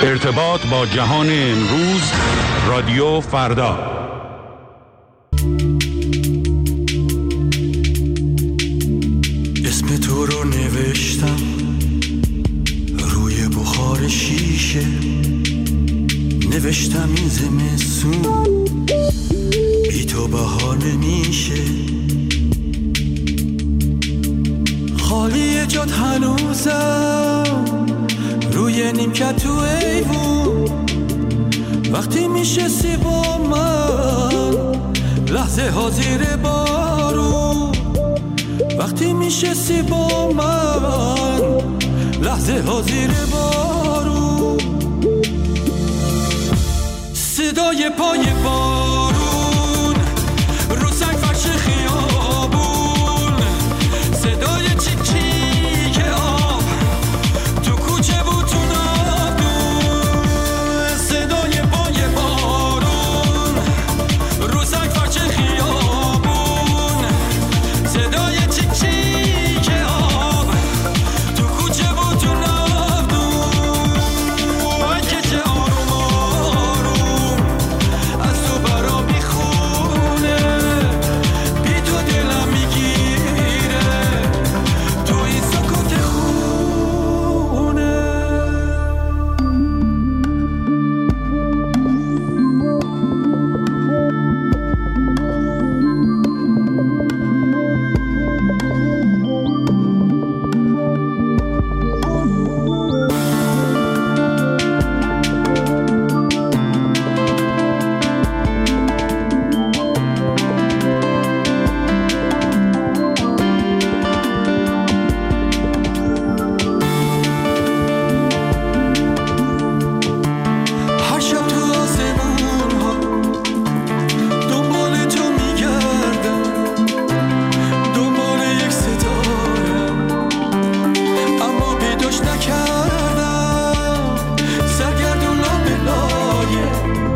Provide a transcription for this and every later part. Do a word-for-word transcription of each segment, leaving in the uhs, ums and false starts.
ارتباط با جهان امروز، رادیو فردا. اسم تو رو نوشتم روی بخار شیشه، نوشتم این زمستون بی تو بهار نمیشه، خالی جات هنوزم روی نیمکت تو ایوون، وقتی میشستی با من لحظه ها زیر بارون، وقتی میشستی با من لحظه ها زیر بارون، صدای پای بارون رو سنگ فرش خیابون، صدای چیک چیک آب تو کوچه بود تو نادون، صدای پای بارون رو سنگ فرش خیابون، صدای چیک چیک آب تو کوچه بود تو نادون، وای که چه آروم آروم از تو برا میخونه، بی تو دلم میگیره تو این سکوت خونه. هر شب تو آسمون ها دنبال تو میگردم، دنبال یک ستاره اما پیداش نکردم، سرگردون لابه لایه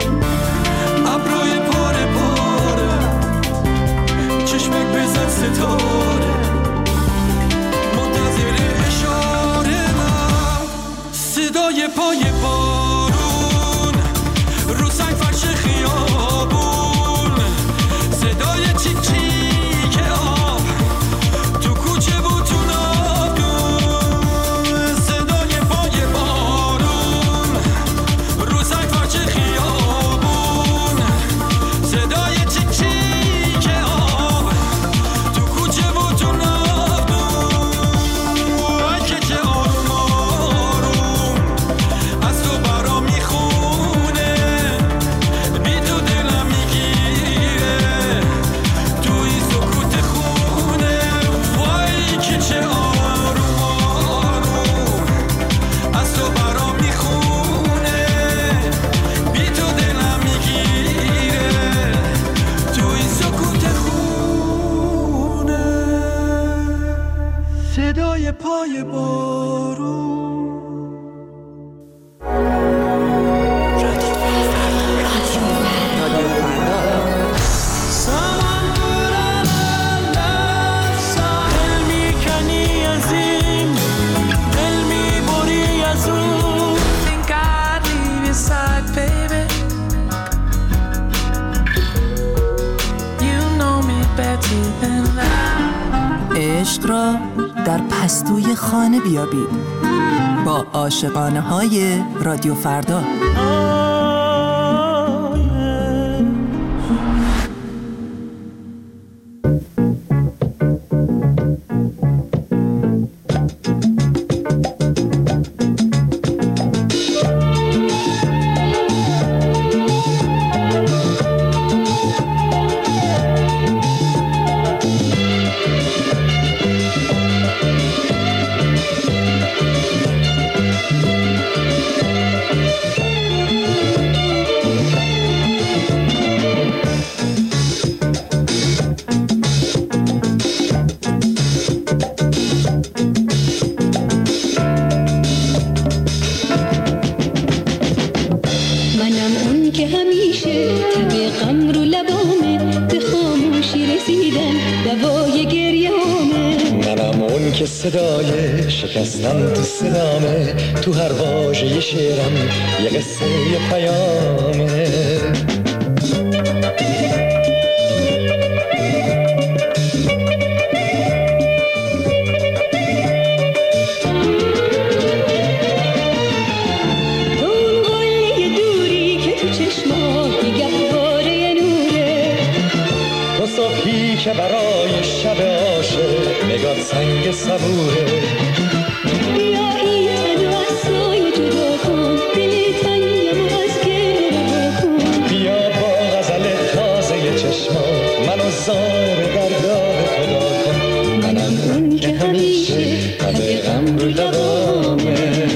ابروی پاره پاره، چشمک بزن ستاره منتظر اشاره من، صدای پای بارون رو سنگ فرش خیابون، صدای چیک چیک آب تو کوچه بود تو نادون، صدای پای بارون رو سنگ فرش خیابون، صدای چیک چیک آب تو کوچه بود تو نادون، وای که چه آروم آروم از تو برا میخونه، بی تو دلم میگیره تو این سکوت خونه، وای که چه آروم آروم از تو برا میخونه، بی تو دلم میگیره تو این سکوت خونه، صدای پای بارون. ساحل میکنی از این دل میبری از اون، think I'd leave your side baby, you know me better than that. عشق را در پستوی خانه بیابید با عاشقانه های رادیو فردا. که صدای شکستن تو صدامه، تو هر واژه شعرم یه قصه یه پیامه. که برای شب عاشق نگات سنگ صبوره. بیا این تن و اصلای جدا کن، دل تنگم و از گره رها کن. بیا با غزل تازه چشمات منو زار درگاه خدا کن. منم اون که همیشه همه غم رو لبامه.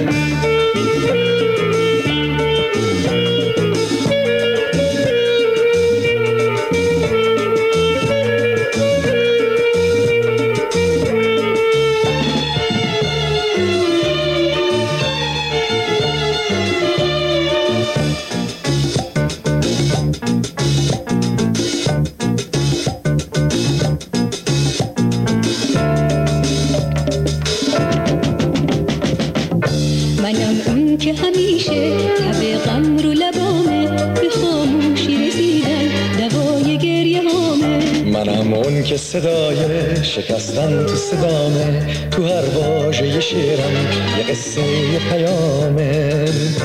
که صدای شکستن تو صدامه، تو هر واژه شعرم یه قصه یه پیامه.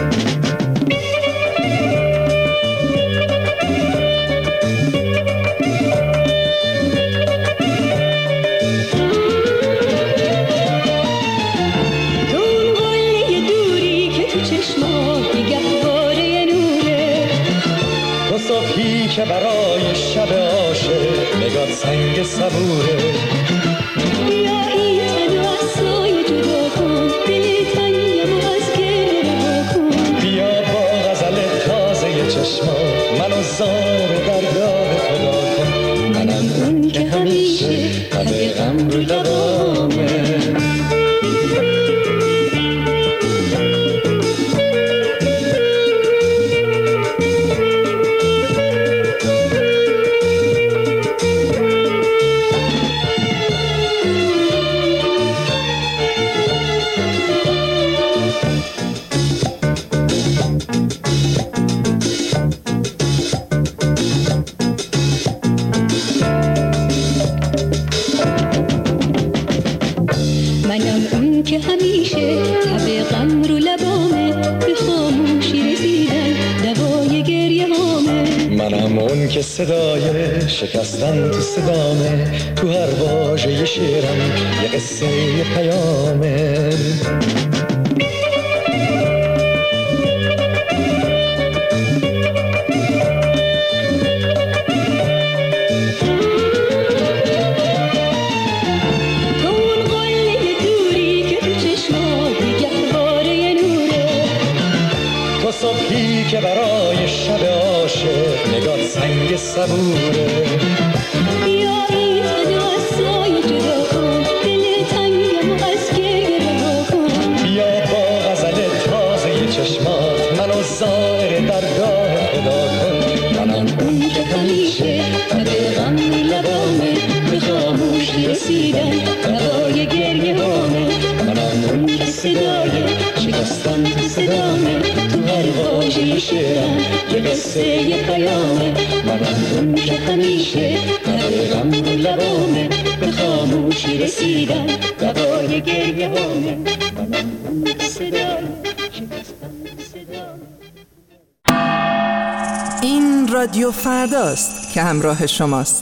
تو اون قله دوری که تو چشمات گهواره نوره. تو صبحی که برای شب عاشق نگات سنگ صبوره. بیا این تن و اصلای جدا کن، دل تنگم و از گره رها کن. بیا با غزل تازه چشمات منو زار درگاه خدا کن. منم اون که همیشه همه غم رو لبامه. که صدای شکستن تو صدامه، تو هر واژه شعرم یه قصه یه پیامه. تو اون قله دوری که تو چشمات گهواره نوره. تو صبحی که برای شب عاشق نگات سنگ صبوره. بیا این تن و اصلای جدا کن، دل تنگم و از گره رها کن. بیا با غزل تازه چشمات منو زار درگاه خدا کن. منم اون که همیشه همه غم لبامه، به خاموشی رسیدن هوای گریه هامه. منم اون که صدای شکستن تو صدامه، تو هر واژه شعرم یه قصه یه پیامه. منم اون که همیشه همه غم لبامه، به خاموشی رسیدن هوای گریه هامه. منم اون که صدای شکستن تو صدامه. این رادیو فرداست که همراه شماست.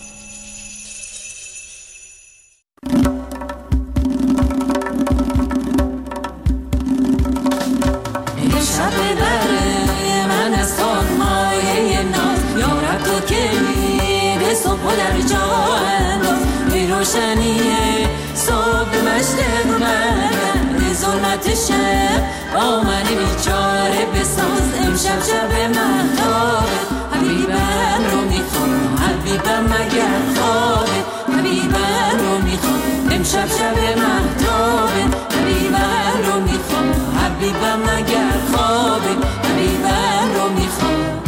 روشنیه صبح مشرق من ظلمت شب با من بیچاره بساز امشب شب مهتابه. حبیبم رو میخوام حبیبم مگر خوابه. حبیبم رو میخوام امشب شب مهتابه. حبیبم رو میخوام حبیبم مگر خوابه. حبیبم رو میخوام.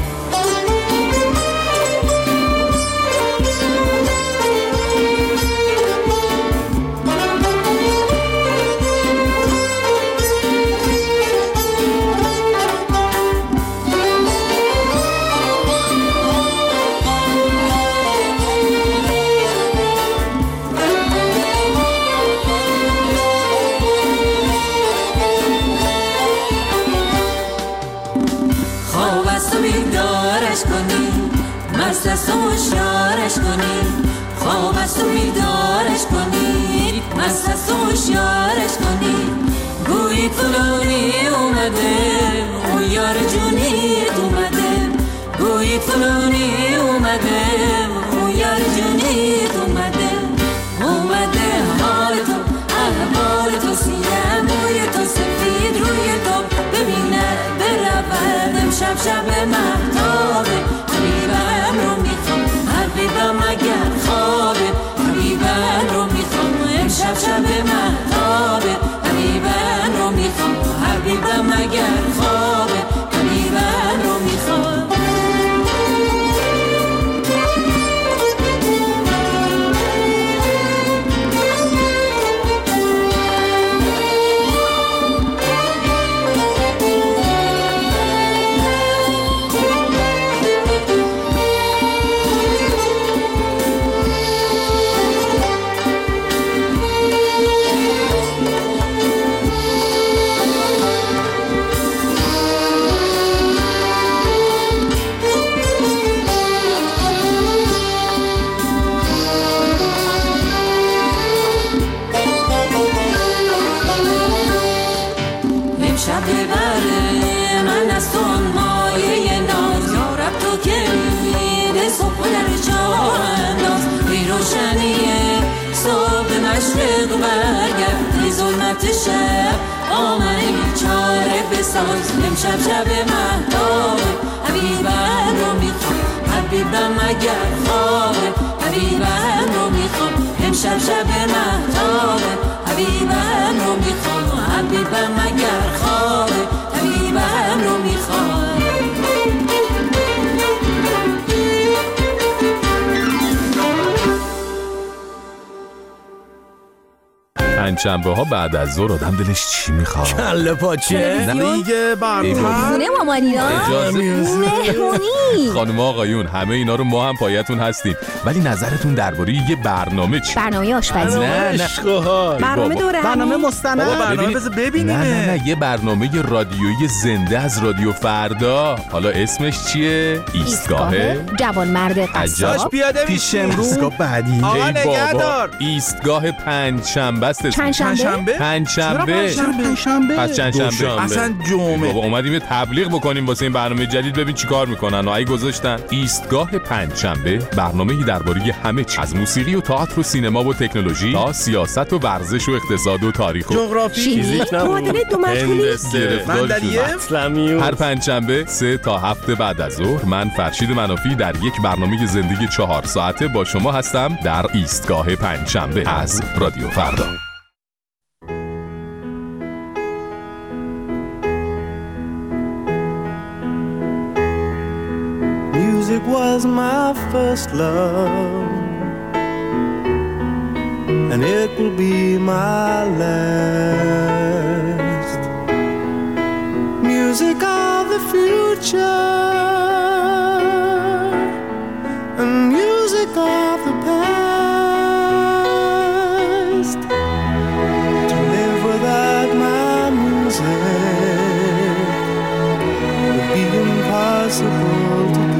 کنید، خواب است و بیدارش کنید، مست است و هوشیارش کنید. گویید فلانی اومده، اون یار جونید اومده. گویید فلانی اومده، اون یار جونید اومده. اومده حال تو، احوال تو، سیاه موی تو، سفید روی تو ببینه برود امشب شب مهتابه. حبیبم رو میخوام، حبیبم اگر خوابه، حبیبم رو میخوام امشب شب مهتابه. حبیبم رو میخوام، حبیبم اگر خوابه، حبیبم رو میخوام. شب آمنه بیچاره بساز امشب شب مهتابه. حبیبم رو میخوام، حبیبم اگر خوابه، حبیبم رو میخوام امشب شب مهتابه. حبیبم رو میخوام، حبیبم اگر خوابه، حبیبم رو میخوام. پنجشنبه ها بعد از ظهر آدم دلش چی میخواد؟ کله پاچه، دیگه برنامه خونه مامانینا، مهمونی. خانم آقایون همه اینا رو ما هم پایتون هستیم، ولی نظرتون درباره یه برنامه چی؟ برنامه آشپزی، نه نه برنامه دوره، برنامه مستند، برنامه بذار ببینیم. نه نه نه یه برنامه رادیویی زنده از رادیو فردا. حالا اسمش چیه؟ ایستگاه جوان مرد قصاب. پیاده پیش امروز ایستگاه بعدی. آقا نگهدار. ایستگاه پنجشنبه است. پنجشنبه؟ پنجشنبه. پنجشنبه. پس چندشنبه. اصلا جمعه. بابا اومدیم تبلیغ بکنیم واسه این برنامه جدید، ببین چیکار میکنن. اگه گذاشتن ایستگاه پنجشنبه، برنامه‌ای درباره همه چیز، از موسیقی و تئاتر و سینما و تکنولوژی تا سیاست و ورزش و اقتصاد و تاریخ و جغرافی، فیزیک، معادله دو مجهولی، هر پنجشنبه سه تا هفت بعد از ظهر من فرشید منافی در یک برنامه زندگی چهار ساعته با شما هستم در ایستگاه پنجشنبه از رادیو فردا. Music was my first love, and it will be my last. Music of the future, and music of the past. To live without my music would be impossible to do.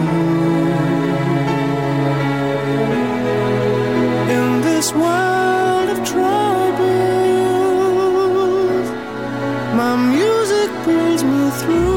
In this world of troubles, my music pulls me through.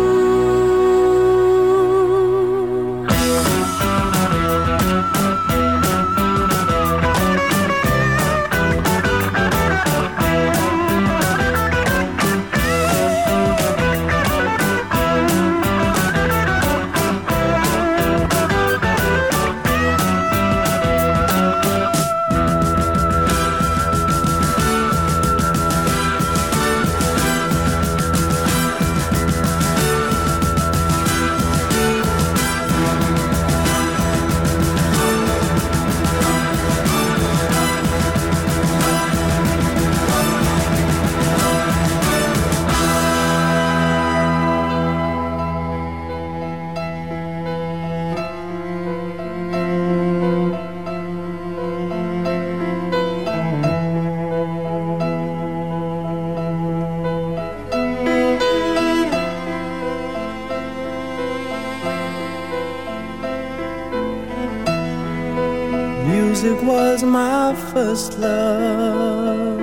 Music was my first love,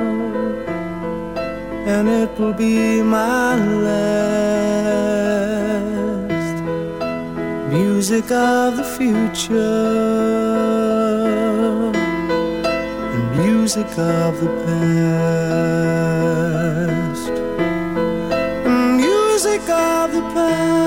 and it will be my last. Music of the future, and music of the past, and music of the past.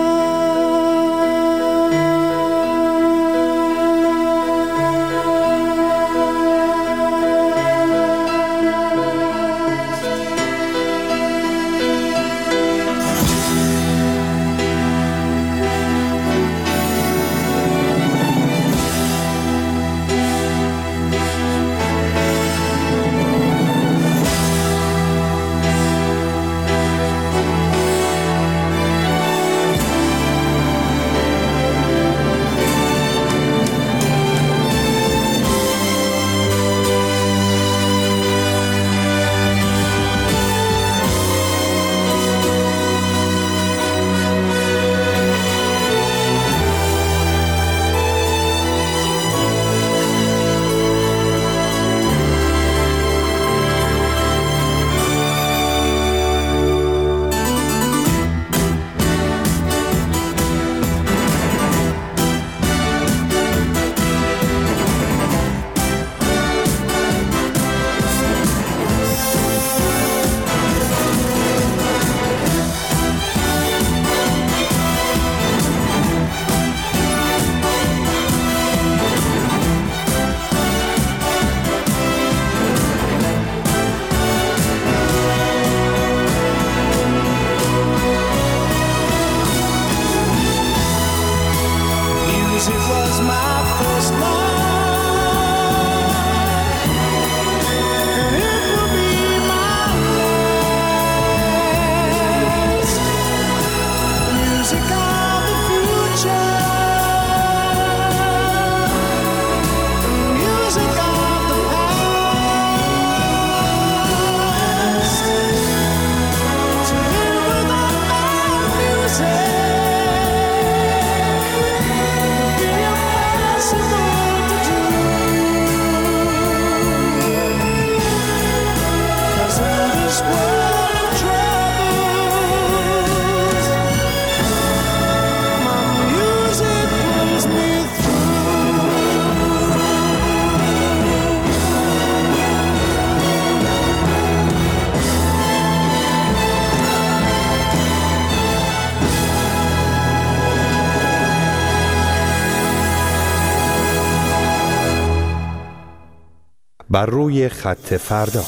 بر روی خط فردا.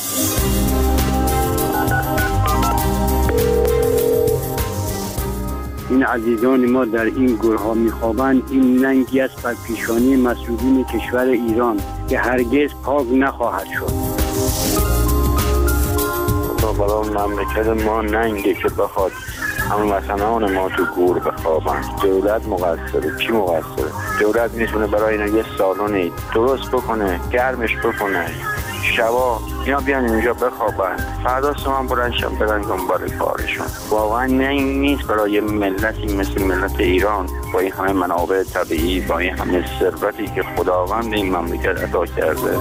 این عزیزان ما در این گورها میخوابند، این ننگی است بر پیشانی مسئولین کشور ایران که هرگز پاک نخواهد شد. برای مملکت ما ننگه که بخواد هموطنان ما تو گور بخوابن. دولت مقصره. کی مقصره؟ دولت میتونه برای اینا یه سالن درست بکنه، گرمش بکنه، شبا اینا بیان اینجا بخوابن، فردا صبح بلندشن برن دنبال کارشون. واقعا ننگ نیست برای ملتی مثل ملت ایران با این همه منابع طبیعی، با این همه ثروتی که خداوند این مملکت عطا کرده.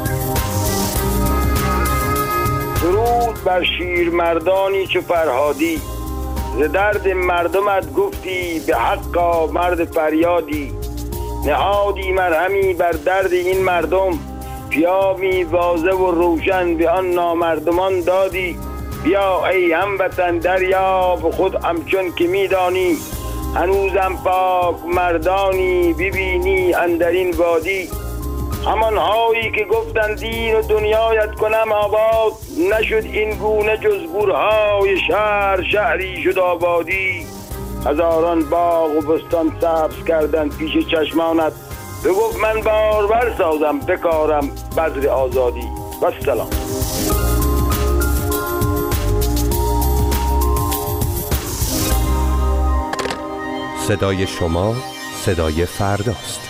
درود بر شیرمردانی چو فرهادی، ز درد مردمت گفتی به حقا مرد فریادی. نهادی مرهمی بر درد این مردم، پیامی واضح و روشن به آن نامردمان دادی. بیا ای هموطن دریاب خود همچون که میدانی، هنوزم پاک مردانی ببینی اندرین وادی. همان هایی که گفتند دین و دنیایت کنم آباد، نشد این گونه جز گورهای شهر شهری شد آبادی. هزاران باغ و بستان سبز کردن پیش چشمانت، بگفت من بارور سازم بکارم بذر آزادی. و سلام. صدای شما صدای فرداست.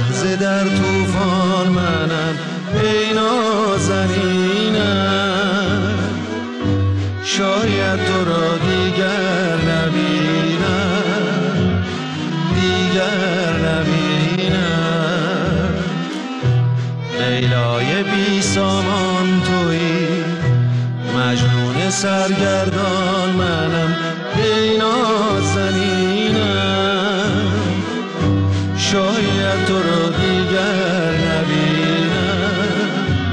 لحظه در طوفان منم ای نازنینم، شاید تو را دیگر نبینم، دیگر نبینم. لیلای بی سامان تویی، مجنون سرگردان منم ای نازنینم، شاید تو را دیگر نبینم،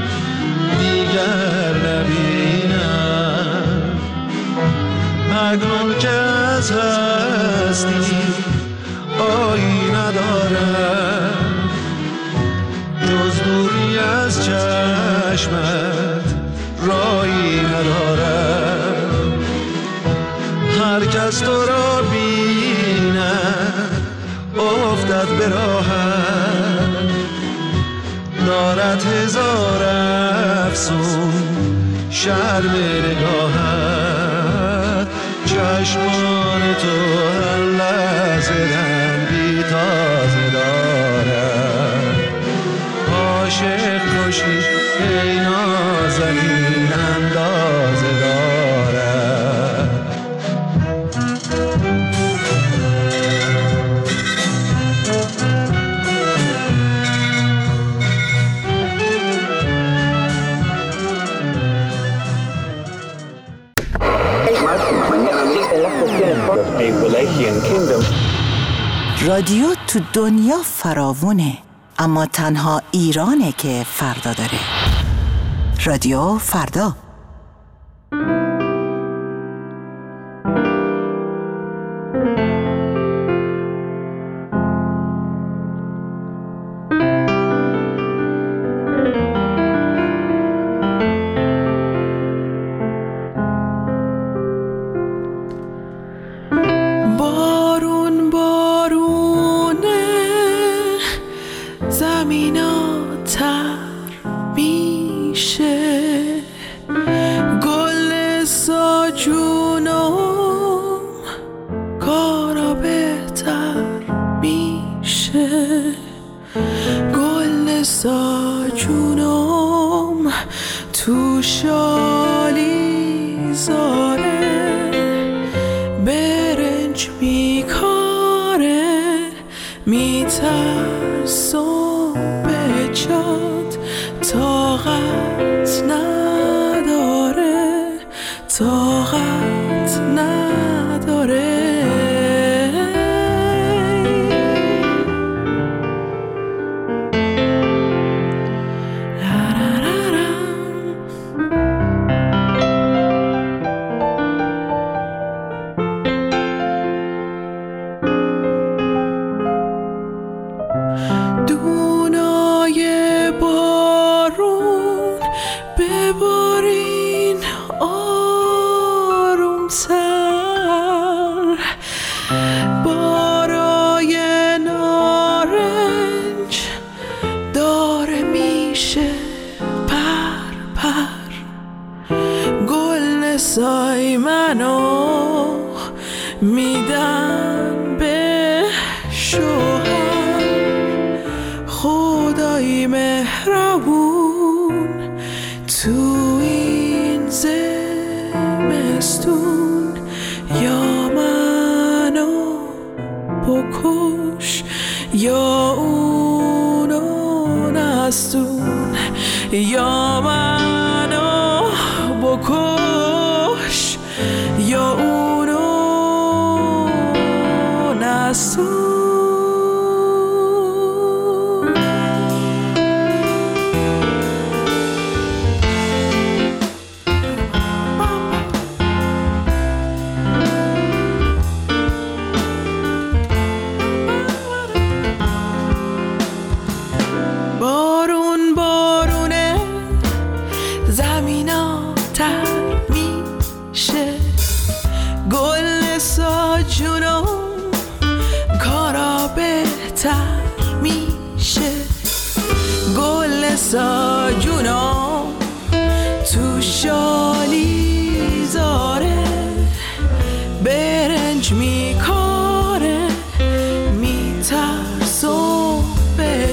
دیگر نبینم. مجنون که از هستی آیی ندارم، جز دوری از چشمت رایی ندارم. هر کس تو را بیند افتد به راهت، دارد هزار افسون شرم نگاهت. چشمان تو هر لحظه رنگی تازه دارد، عاشق کشی ای نازنین اندازه دارد. رادیو تو دنیا فراوونه، اما تنها ایرانه که فردا داره. رادیو فردا.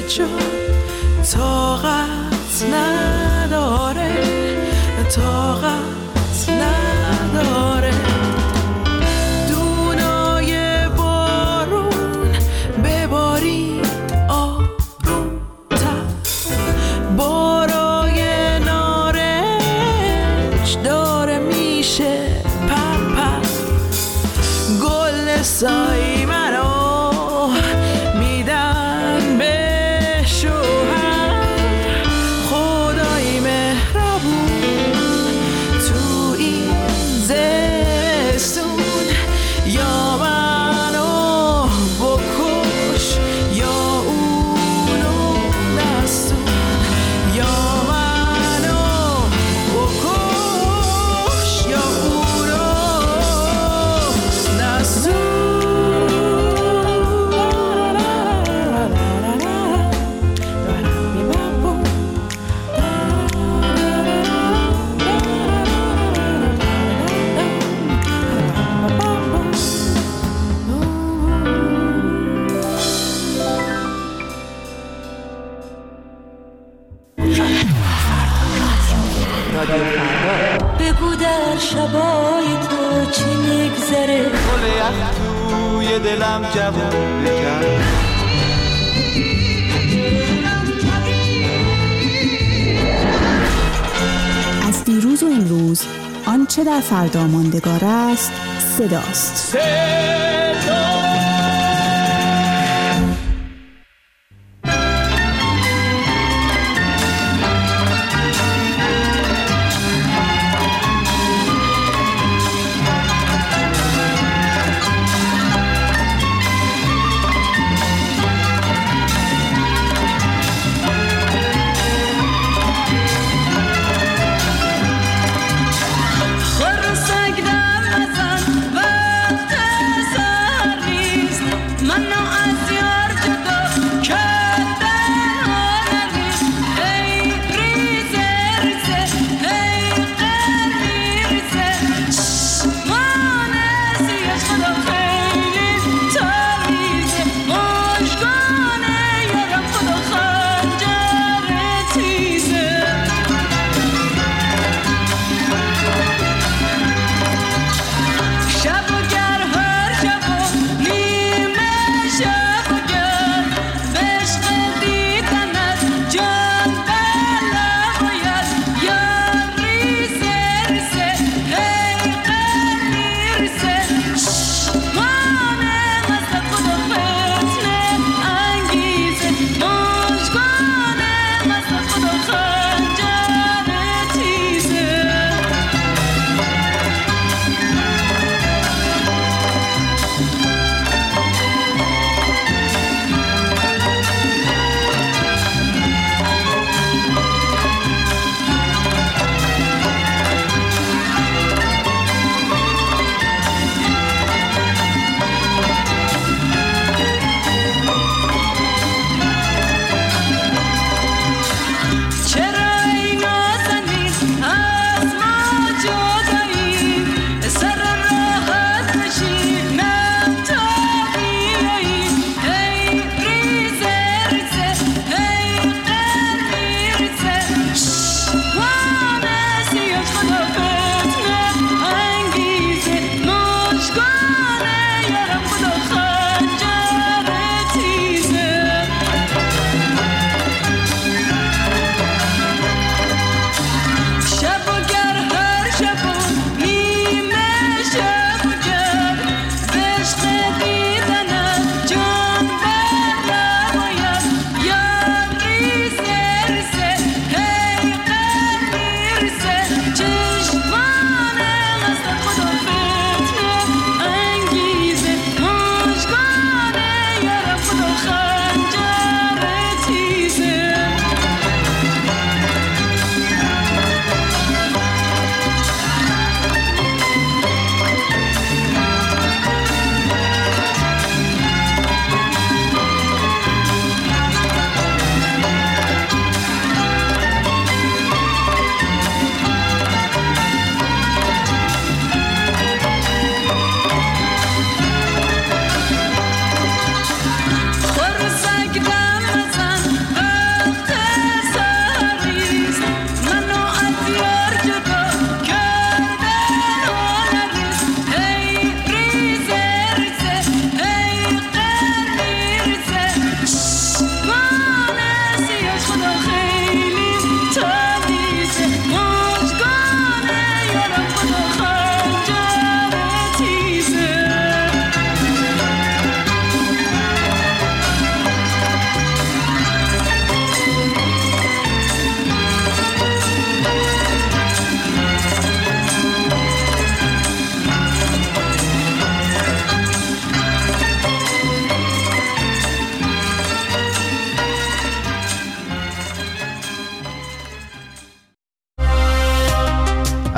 چون طاقت نداره، طاقت نداره. دونای بارون ببارید آروم‌تر، بارای نارنج داره میشه پر پر. گل سایی منو میدن به شوهر، خدای مهربون تو این زستون. یا منو بکش یا اونو نستون، یا منو بکش یا اونو نستون. بگو در شبای تو چی میگذره، گل یخ توی دلم جوون بکرد. از دیروز و امروز آنچه در فردا ماندگار است صداست. خور سگ در نزن وقت سر نیست.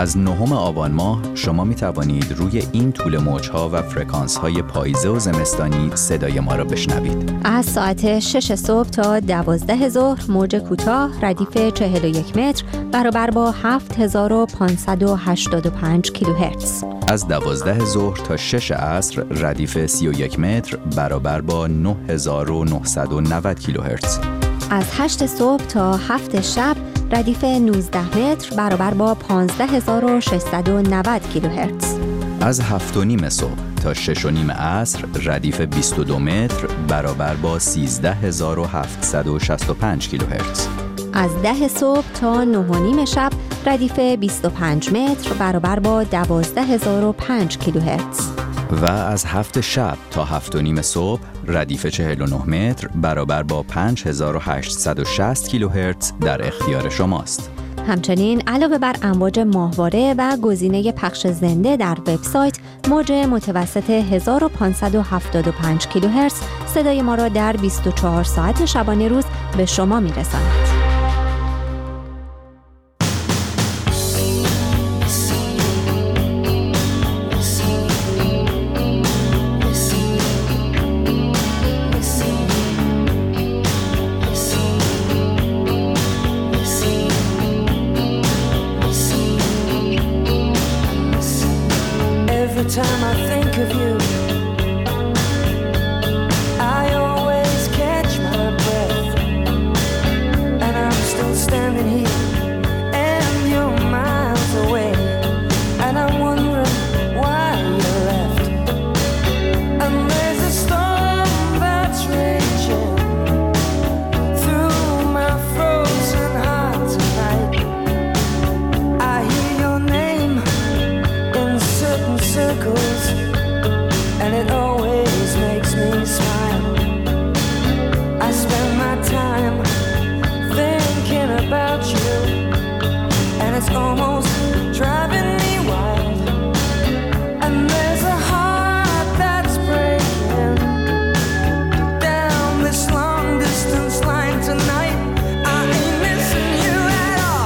از نهم آبان ماه شما می توانید روی این طول موج‌ها و فرکانس‌های پاییزه و زمستانی صدای ما را بشنوید. از ساعت شش صبح تا دوازده ظهر موج کوتاه ردیف چهل و یک متر برابر با هفت هزار و پانصد و هشتاد و پنج کیلوهرتز. از دوازده ظهر تا شش عصر ردیف سی و یک متر برابر با نه هزار و نهصد و نود کیلوهرتز. از هشت صبح تا هفت شب ردیف نوزده متر برابر با پانزده هزار و ششصد و نود کیلوهرتز. از هفت و نیم صبح تا شش و نیم عصر ردیف بیست و دو متر برابر با سیزده هزار و هفتصد و شصت و پنج کیلوهرتز. از ده صبح تا نه و نیم شب ردیف بیست و پنج متر برابر با دوازده هزار و پنج کیلوهرتز. و از هفت شب تا هفت و نیم صبح ردیف چهل و نه متر برابر با پنج هزار و هشتصد و شصت کیلوهرتز در اختیار شماست. همچنین علاوه بر امواج ماهواره و گزینه پخش زنده در وبسایت، موج متوسط هزار و پانصد و هفتاد و پنج کیلوهرتز صدای ما را در بیست و چهار ساعت شبانه روز به شما می‌رساند. Every time I think of you, I always catch my breath, and I'm still standing here, and you're miles away, and I'm wondering why you left. And there's a storm that's raging through my frozen heart tonight. I hear your name in certain circles, and it always makes me smile. I spend my time thinking about you, and it's almost driving me wild. And there's a heart that's breaking down this long distance line tonight. I ain't missing you at all.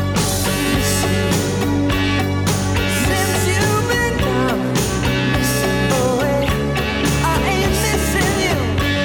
Since you've been gone away, I ain't missing you.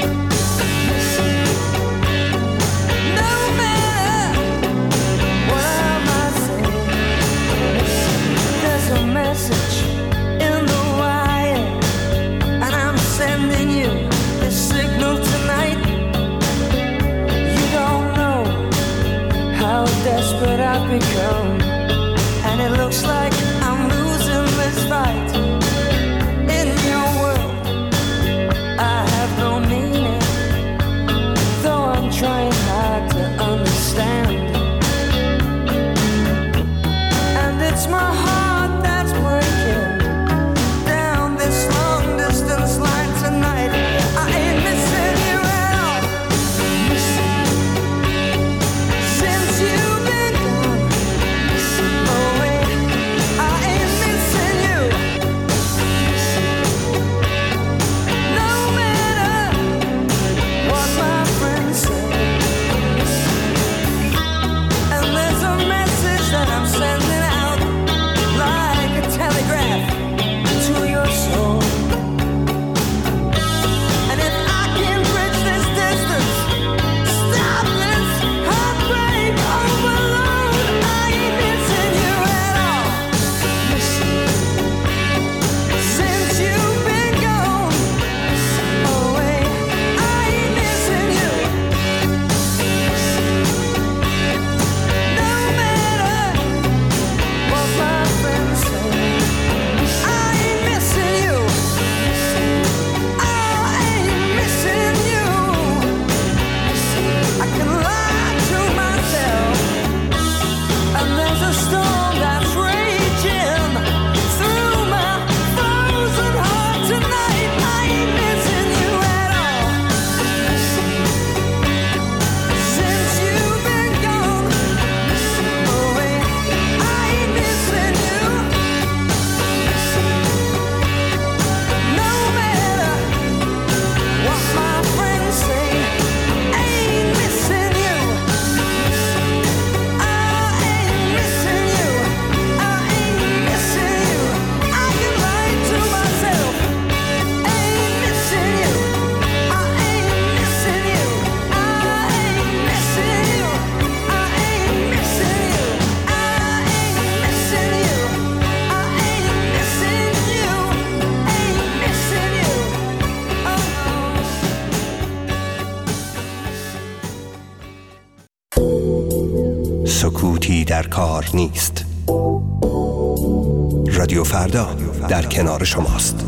No matter what I might say, there's a message in the wire, and I'm sending you this signal tonight. You don't know how desperate I've become, and it looks like I'm losing this fight. In your world, I have no meaning, though I'm trying hard to understand. And it's my heart that's breaking down this long distance line tonight. I ain't missing you at all. Since you've been gone away, I ain't missing you. No matter what my friends say. سکوتی در کار نیست. رادیو فردا در کنار شماست.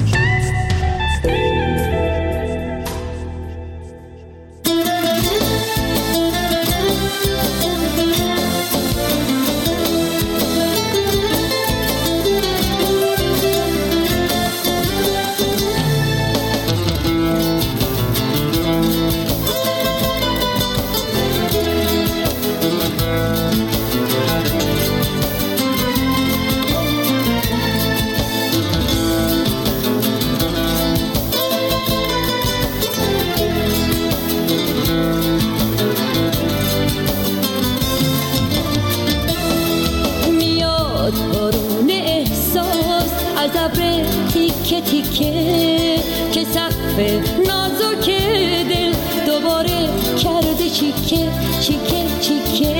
که سقف نازک دل دوباره کرده چیکه چیکه چیکه.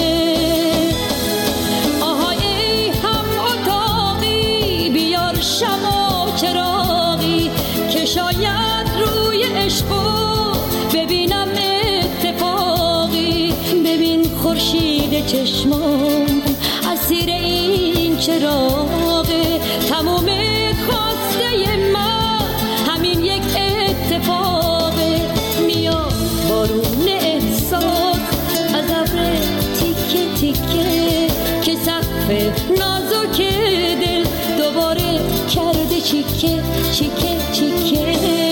آهای ای هم اتاقی بیار شمع و چراغی که شاید روی عشقو ببینم اتفاقی. ببین خورشید چشمام اسیر این چراغه، تموم خواسته من همین یک اتفاقه. میاد بارون احساس از ابر تیکه تیکه که سقف نازک دل دوباره کرده چیکه چیکه چیکه.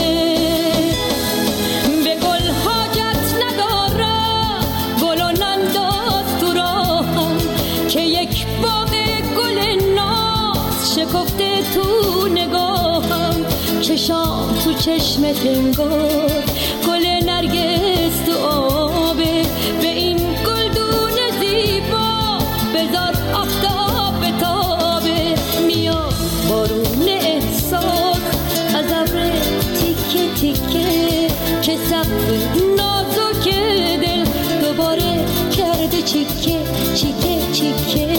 به گل حاجت ندارم گل و ننداز تو راهم که یک باغ گل ناز شکفته تو نگاهم. چشام تو چشمت انگار گل نرگس تو آبه. به این گلدون زیبا بذار آفتاب بتابه. میاد بارون احساس از ابر تیکه تیکه که سقف نازک دل دوباره کرده چیکه چیکه چیکه.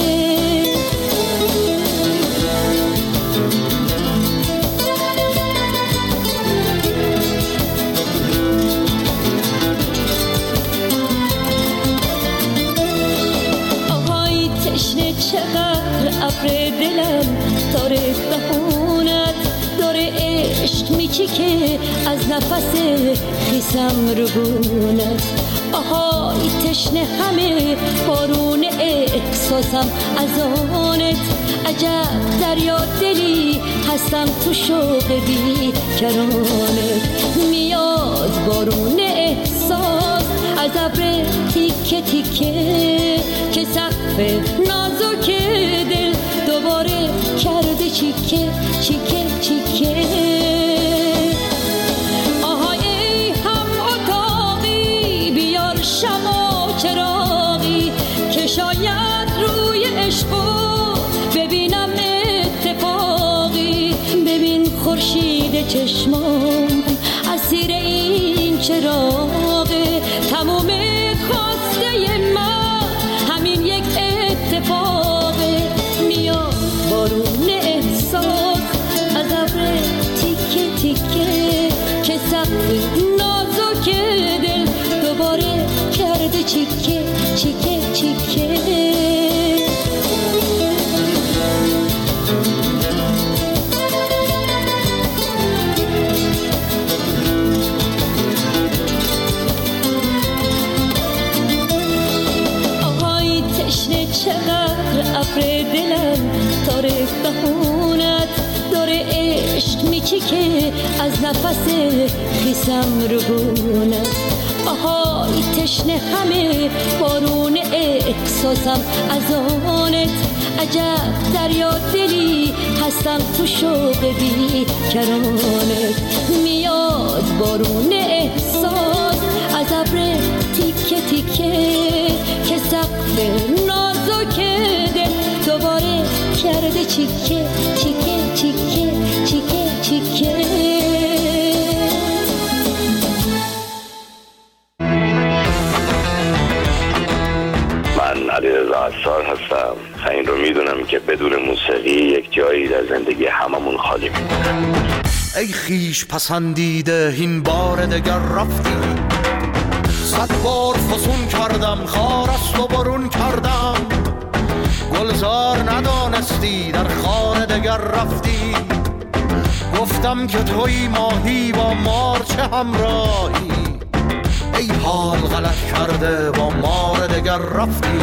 چقدر ابر دلم داره دهونت داره عشق میچیکه از نفس خیسم رو بونت. آهای تشنه همه بارون احساسم از آنت. عجب دریا دلی هستم تو شوق بیکرانت. میاد بارون احساس از ابر تیکه تیکه که سقف نازک دل دوباره کرده چیکه چیکه چیکه. آهای ای هم اتاقی بیار شمع و چراغی که شاید روی عشقو ببینم اتفاقی. ببین خورشید چشمام اسیر این چراغه، تموم خواسته من همین یک اتفاقه. میاد بارون احساس از ابر تیکه تیکه که سقف نازک دل دوباره کرده چیکه چیکه چیکه. چقدر ابر دلم داره بهونت داره عشق میچیکه از نفس خیسم رو بونت. آهای تشنه همه بارون احساسم از آنت. عجب دریا دلی هستم تو شوق بیکرانت. میاد بارون احساس از ابر تیکه تیکه که سقف نازک دل دوباره کرده چیکه چیکه چیکه چیکه چیکه. من علیرضا عصار هستم. این رو میدونم که بدون موسیقی یک جایی در زندگی هممون خالی میمونه. ای خیش پسندیده این بار دگر رفتی، سر صد بار فسون کردم، خار است و برون کردم. گلزار ندانستی در خانه دگر رفتی. گفتم که توی ماهی با مار چه همراهی. ای حال غلط کرده با مار دگر رفتی.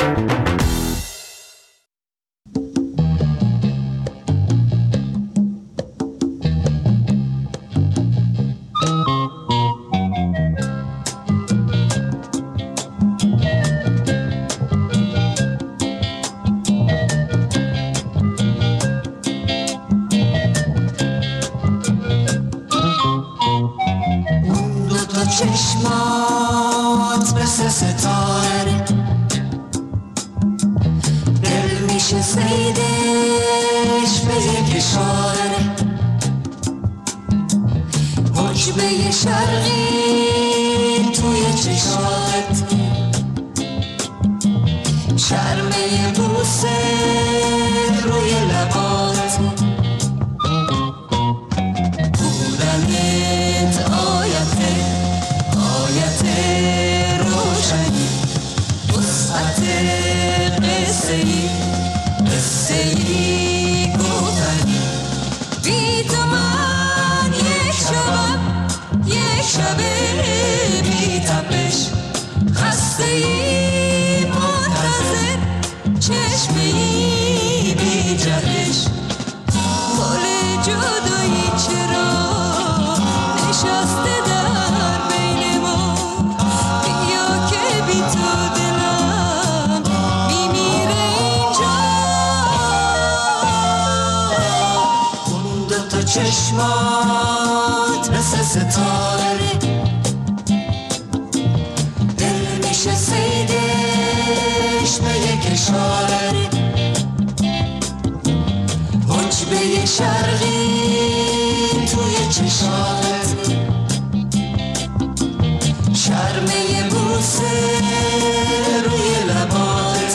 چشمات مثل ستاره، دل میشه صیدش به یک اشاره. حجبه شرقی توی چشات، شرمه بوسه روی لبات. بودنت آیته آیت روشنی، وسعت قصه‌ای قصه‌ای گفتنی. بی تو من یک شبم یک شب بی تپش، خسته‌ای منتظر چشمه‌ای بی جهش. گل جدایی چرا نشسته در بین ما؟ بیا که بی تو دلم میمیره اینجا. اون دوتا چشمات مثل ستاره، دل میشه صیدش به یک اشاره. حجبه شرقی توی چشات، شرمه بوسه روی لبات.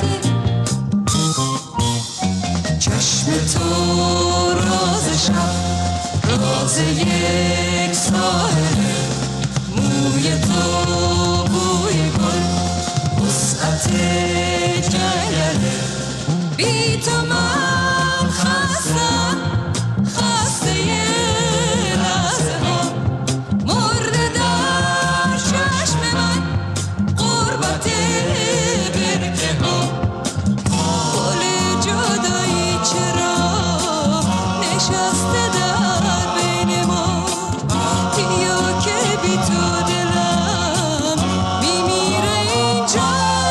چشم تو راز شب، راز یک ساحله. موی تو بوی گل، وسعت جنگله. بی تو من خستم خسته لحظه ها، مرده در چشم من غربت برکه ها. گل جدایی چرا نشسته در بین ما؟ بیا که بی تو دلم میمیره اینجا.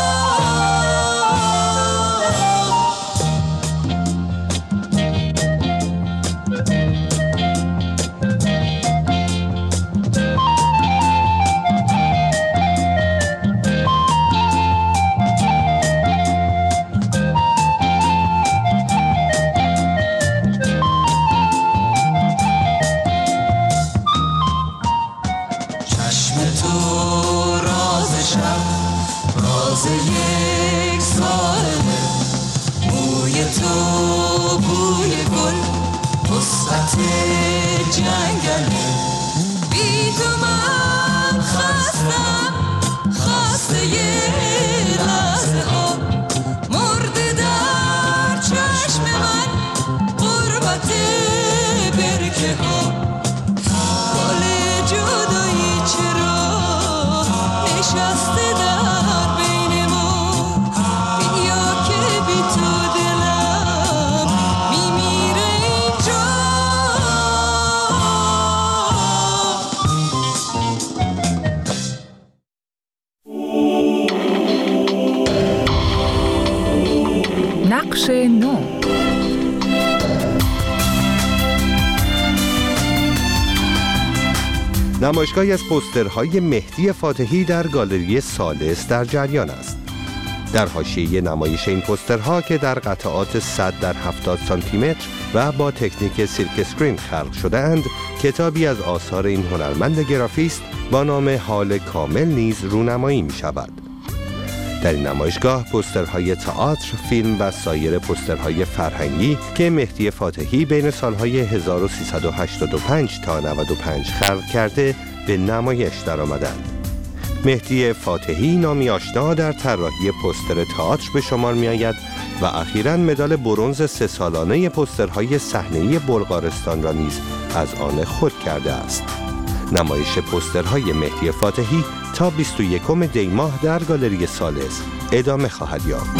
چشم تو راز شب، راز یک ساحله. موی تو بوی گل، وسعت جنگله. بی تو من خستم خسته لحظه ها، مرده در چشم من غربت برکه ها. گل جدایی چرا نشسته در بین ما؟ بیا که بی تو دلم میمیره اینجا. نقش نو. نمایشگاهی از پوسترهای مهدی فاتحی در گالری سالس در جریان است. در حاشیه نمایش این پوسترها که در قطعات صد در هفتاد سانتی متر و با تکنیک سیرک اسکرین خلق شده اند، کتابی از آثار این هنرمند گرافیست با نام حال کامل نیز رونمایی می شود. در این نمایشگاه پوسترهای تئاتر، فیلم و سایر پوسترهای فرهنگی که مهدی فاتحی بین سالهای هزار و سیصد و هشتاد و پنج تا نود و پنج خلق کرده به نمایش درآمدند. مهدی فاتحی نامی آشنا در طراحی پوستر تئاتر به شمار می آید و اخیراً مدال برنز سه سالانه پوسترهای صحنه‌ای بلغارستان را نیز از آن خود کرده است. نمایش پوسترهای مهدی فاتحی تا بیست و یکم دی ماه در گالری ثالث ادامه خواهد یافت.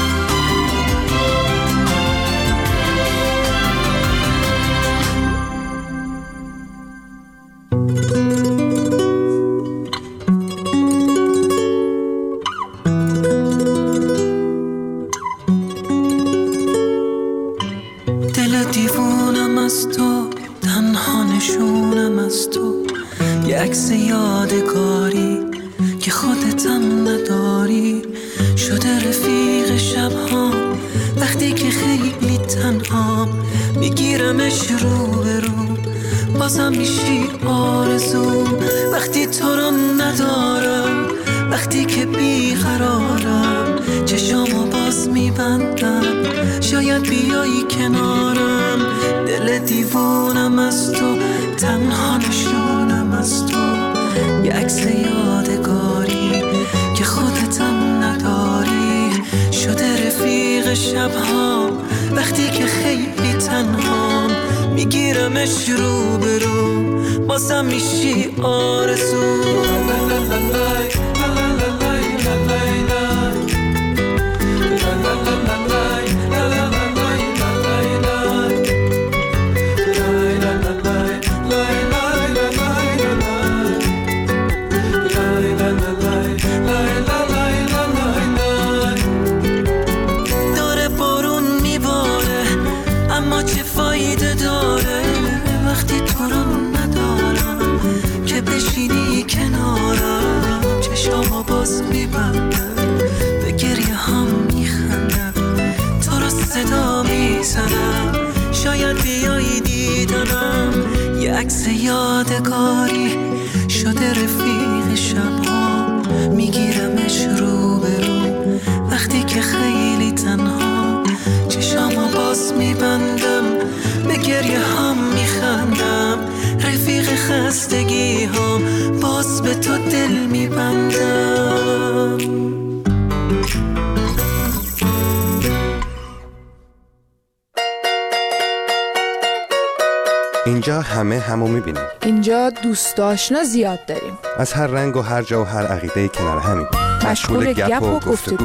دل دیوونم از تو، تنها نشونم از تو، یه عکس یادگاری که خودتم نداری، شده رفیق شبها وقتی که خیلی تنها، میگیرمش رو به رو بازم میشی آرزو، وقتی تو رو ندارم، وقتی که بیقرارم، چشامو باز میبندم، شاید بیایی کنارم، دل دیوونم از تو، تنها نشونم از تو، یه عکس یادگاری که خودتم نداری، شده رفیق شبها وقتی که خیلی تنها، میگیرمش رو به رو بازم میشی آرزو. داره بارون میباره اما چه فایده داره وقتی تو رو ندارم که بشینی کنارم، چشامو باز میبندم به گریه هم میخندم، تو رو صدا میزنم، شاید بیایی دیدنم، یه عکس یادگاری شده رفیق شبها، میگیرمش رو به رو وقتی که خیلی تنها، چشامو باز میبندم به گریه هم میخندم، رفیق خستگی هم باز به تو دل میبندم. اینجا همه همو میبینیم. اینجا دوست آشنا زیاد داریم. از هر رنگ و هر جا و هر عقیده کنار همین. مشغول گپ و گفتگو.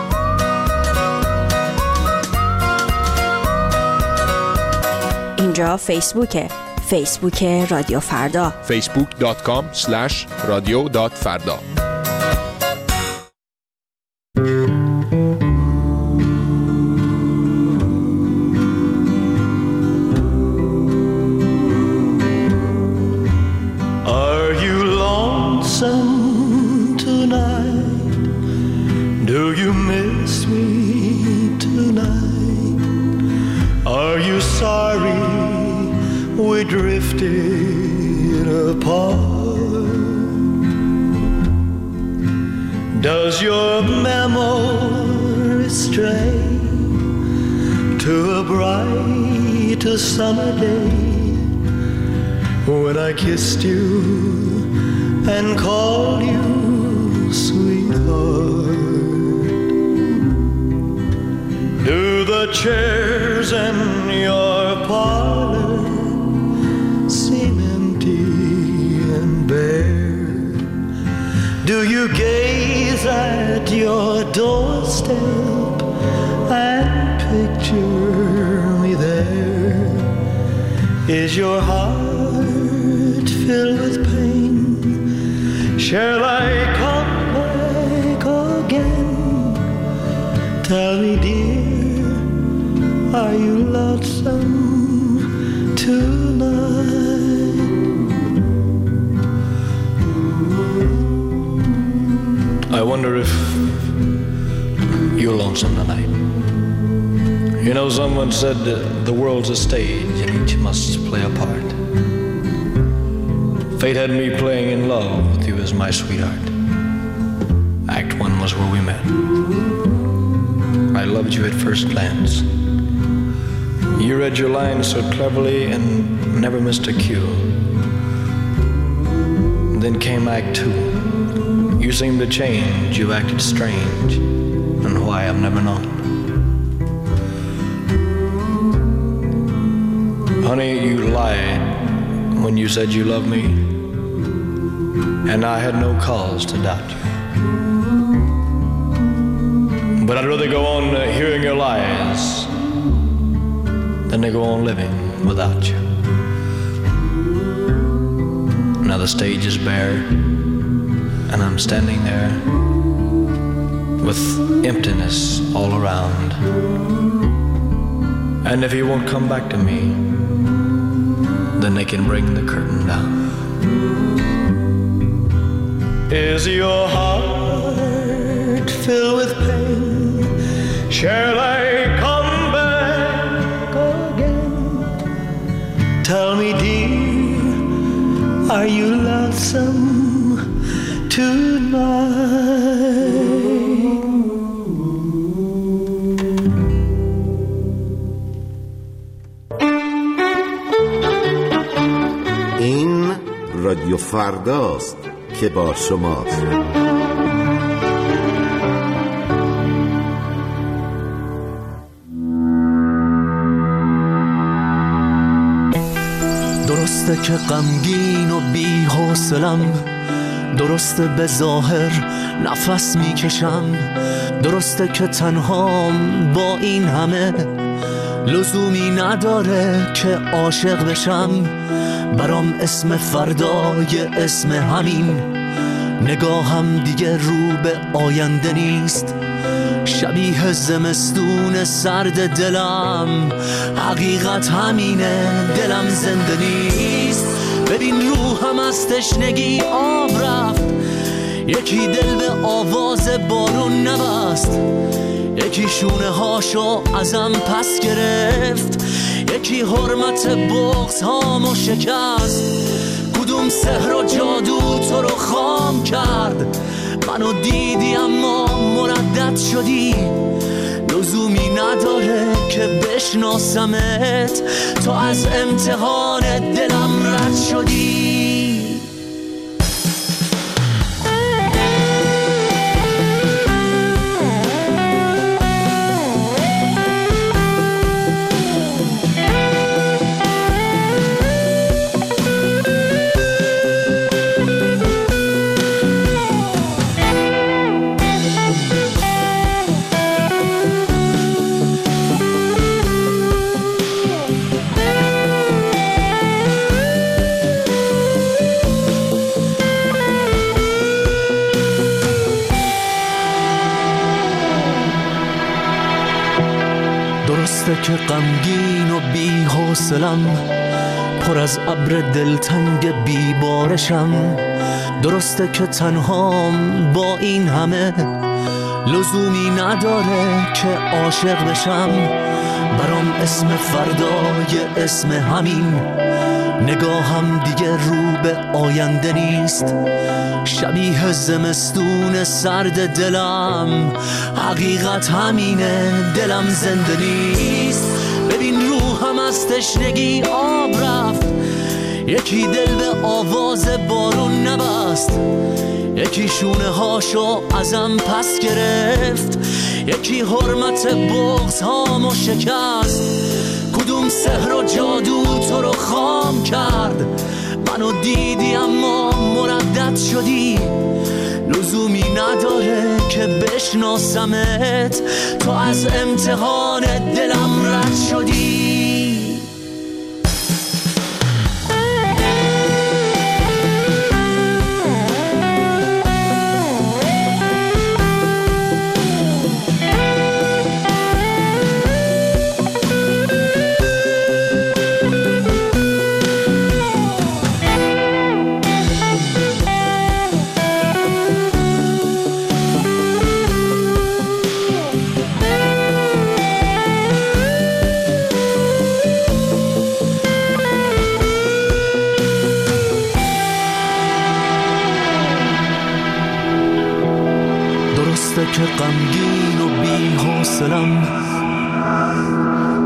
اینجا فیسبوکه. فیسبوک رادیو فردا. فیسبوک دات کام اسلش رادیو دات فردا. Drifted apart. Does your memory stray to a bright summer day when I kissed you and called you sweetheart? Do the chairs in your parlor seem empty and bare? Do you gaze at your doorstep and picture me there? Is your heart filled with pain? Shall I come back again? Tell me, dear, are you lonesome tonight? I wonder if you're lonesome tonight. You know, someone said uh, the world's a stage and each must play a part. Fate had me playing in love with you as my sweetheart. Act one was where we met. I loved you at first glance. You read your lines so cleverly and never missed a cue. Then came Act Two. You seem to change, you acted strange, and why I've never known. Honey, you lied when you said you loved me, and I had no cause to doubt you. But I'd rather go on uh, hearing your lies than to go on living without you. Now the stage is bare, and I'm standing there with emptiness all around. And if you won't come back to me, then they can bring the curtain down. Is your heart filled with pain? Shall I come back again? Tell me, dear, are you lonesome tonight? این رادیو فرداست که با شماست. درسته که غمگین و بی حوصلم، درسته به ظاهر نفس میکشم، درسته که تنهام با این همه، لزومی نداره که عاشق بشم. برام اسم فردای اسم همین، نگاهم دیگه رو به آینده نیست، شبیه زمستون سرد دلم. حقیقت همینه، دلم زنده نیست. ببین روحم از تشنگی آب رفت، یکی دل به آواز بارون نبست، یکی شونه هاشو ازم پس گرفت، یکی حرمت بغض هامو شکست. کدوم سحر و جادو تو رو خام کرد؟ منو دیدی اما مردد شدی، لزومی نداره که بشناسمت، تو از امتحان دلم رد شدی. درسته که غمگین و بی حوصلم، پر از ابر دلتنگ بی بارشم، درسته که تنهام با این همه، لزومی نداره که عاشق بشم. برام اسم فردای اسم همین، نگاهم دیگه رو به آینده نیست، شبیه زمستون سرد دلم. حقیقت همینه، دلم زنده نیست. ببین روحم از تشنگی آب رفت، یکی دل به آواز بارون نبست، یکی شونه هاشو ازم پس گرفت، یکی حرمت بغض هامو شکست. کدوم سحر و جادو تو رو خام کرد؟ منو دیدی اما مردد شدی، لزومی نداره که بشناسمت، تو از امتحان دلم رد شدی. که غمگین و بی حوصلم،